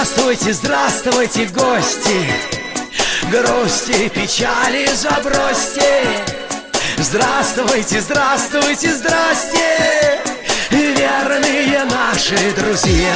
Здравствуйте, здравствуйте, гости, грусти, печали забросьте. Здравствуйте, здравствуйте, здрасте, верные наши друзья.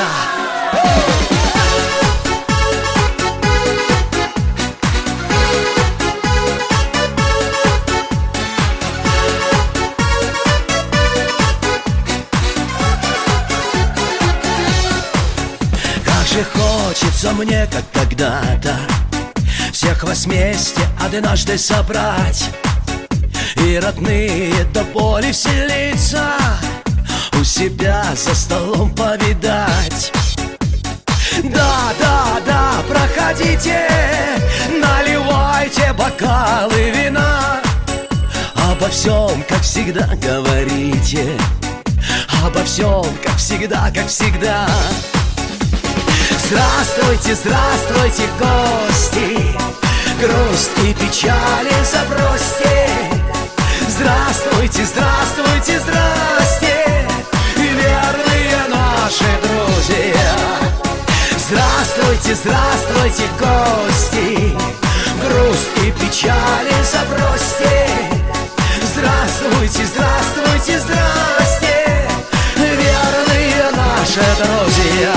Как же хочется мне, как когда-то, всех вас вместе однажды собрать и родные до боли вселиться, у себя за столом повидать. Да, да, да, проходите, наливайте бокалы вина, обо всем, как всегда, говорите, обо всем, как всегда, как всегда. Здравствуйте, здравствуйте, гости, грусть и печали забросьте. Здравствуйте, здравствуйте, здрасте, верные наши друзья. Здравствуйте, здравствуйте, гости, грусть и печали забросьте. Здравствуйте, здравствуйте, здрасте, верные наши друзья.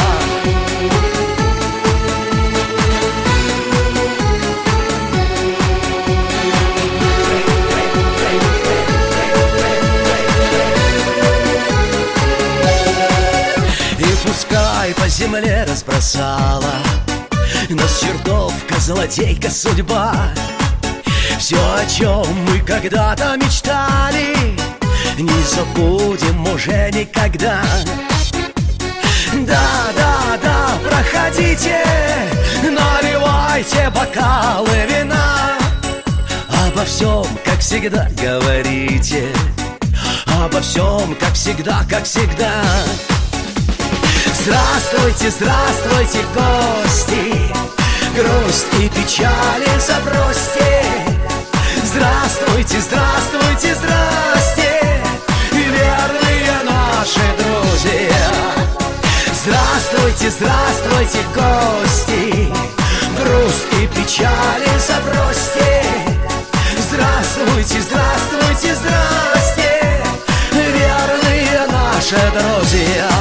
Пускай по земле разбросала нас чертовка, злодейка судьба. Все, о чем мы когда-то мечтали, не забудем уже никогда. Да, да, да, проходите, наливайте бокалы вина, обо всем, как всегда, говорите, обо всем, как всегда, как всегда. Здравствуйте, здравствуйте, гости, грусть и печали забросьте. Здравствуйте, здравствуйте, здрасте, верные наши друзья. Здравствуйте, здравствуйте, гости, грусть и печали забросьте. Здравствуйте, здравствуйте, здрасте, верные наши друзья.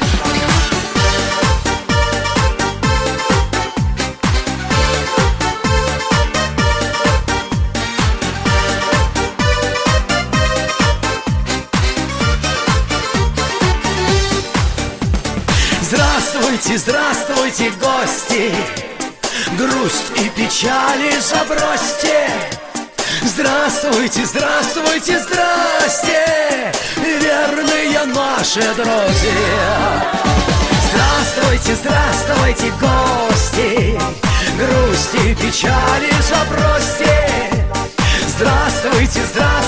Здравствуйте, здравствуйте, гости, грусть и печали забросьте. Здравствуйте, здравствуйте, здрасте, верные наши друзья. Здравствуйте, здравствуйте, гости, грусть и печали забросьте. Здравствуйте, здравствуйте,